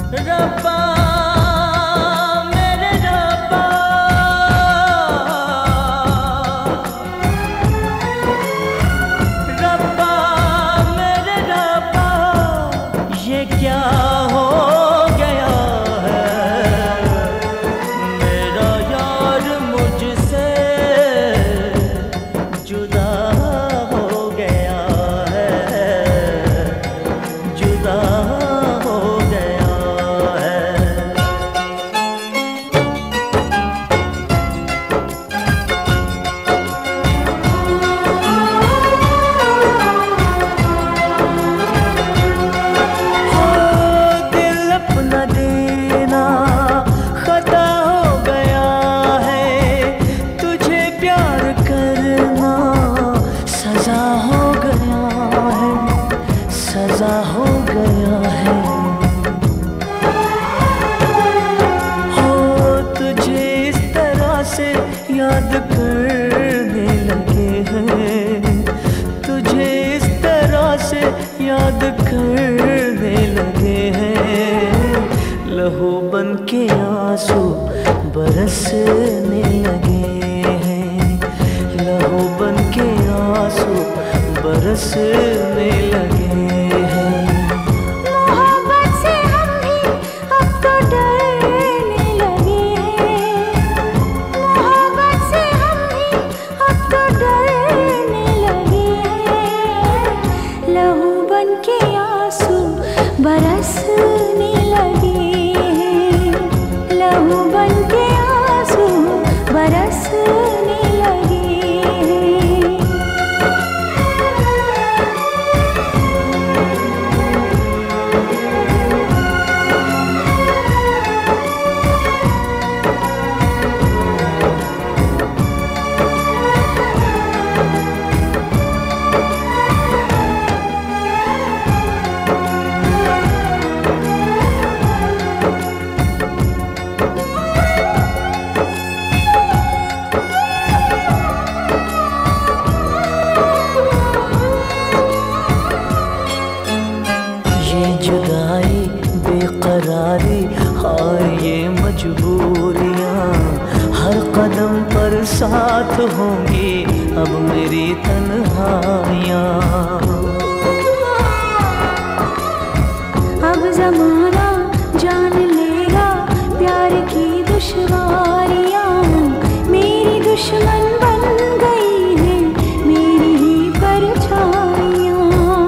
रब्बा मेरे रब्बा, रब्बा मेरे रब्बा, ये क्या हो गया है, मेरा यार मुझसे जुदा हो गया है, जुदा हो गया है। दिल अपना देना खता हो गया है, तुझे प्यार करना सजा हो गया है, सजा हो गया है। हो तुझे इस तरह से याद करने लगे हैं, तुझे इस तरह से याद करने लगे हैं, लहू बन के आंसू बरसने लगे हैं, लहू बन के आंसू बरसने लगे हैं। मोहब्बत से हम भी अब तो डरने लगे हैं, मोहब्बत से हम भी अब तो डरने लगे हैं, लहू बन के आंसू बरसने लगे हैं, लहू बन के आंसू बरसने लगे हैं। ये जुदाई बेकरारी, हाँ ये मजबूरियाँ, हर कदम पर साथ होंगी अब मेरी तन्हाइयाँ। अब जमाना जान लेगा प्यार की दुश्वारियाँ, मेरी दुश्मन बन गई है मेरी ही परछाइयाँ।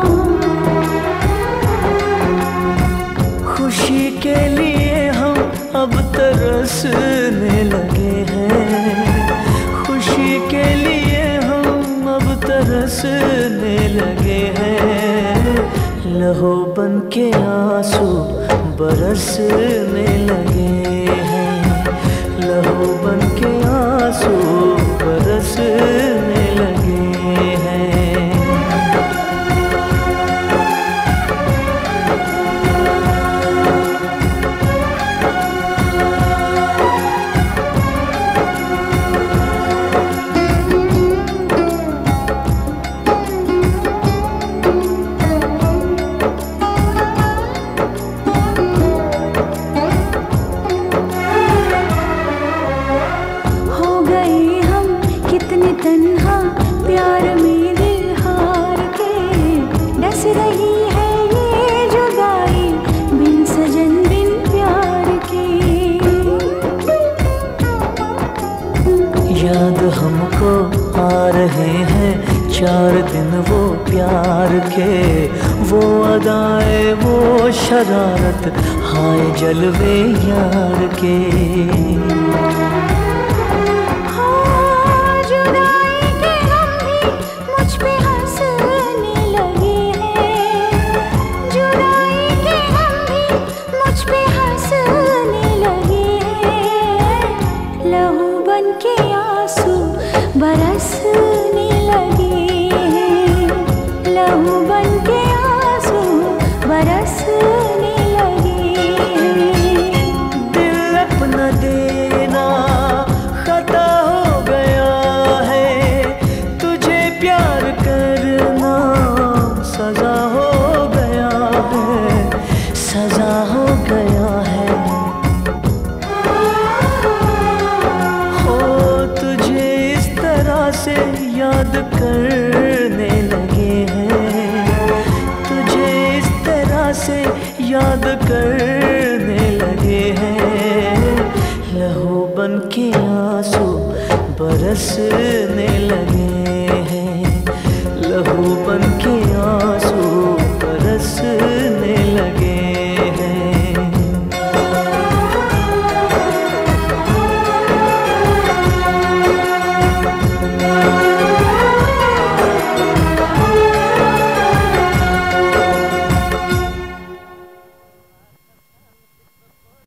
खुशी के लिए हम अब तरसने लगे हैं, खुशी के लिए हम अब तरसने लगे हैं, लहू बन के आंसू बरसने लगे हैं, लहू बन के आंसू बरसने लगे हैं। हो गए हम कितने तन्हा प्यार में दिल हार के, डस रही है ये जुदाई बिन सजन बिन प्यार के। याद हमको आ रहे हैं 4 दिन वो प्यार के, वो अदाएं वो शरारत, हाय जलवे यार के। हाँ, जुदाई के हम भी मुझ पे हंसने लगे हैं, जुदाई के हम भी मुझ पे हंसने लगे हैं, लहू बन के आंसू बरसने लगे हैं, लहू बन के आंसू बरसने लगे हैं। दिल अपना देना करने लगे हैं, लहू बन के आंसू बरसने लगे।